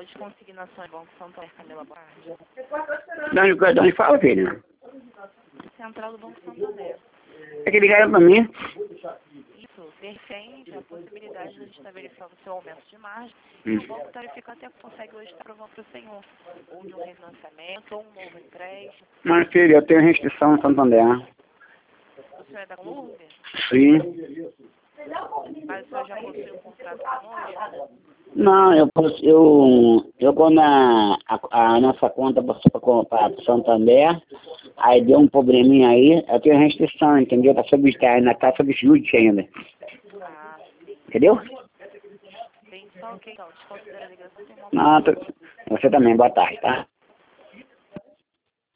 as consignações Banco Santander, Camila Boardi? De onde fala, filho? Central do Banco Santander. É que ligaram pra mim. Isso defende a possibilidade de a gente estar verificando o seu aumento de margem. E o banco tarificado até consegue hoje estar provando para o senhor. Ou de um refinanciamento, ou um novo empréstimo. Mas, filho, eu tenho restrição no Santander. O senhor é da Clube? Sim. Mas o senhor já possui um contrato conosco? Não, eu quando a nossa conta passou para Santander, aí deu um probleminha aí, eu tenho restrição, entendeu? Ainda tá sob júdice ainda. Ah, sim. Entendeu? Sim, só ok, então. Desconsidera a ligação. Não, você também, boa tarde, tá?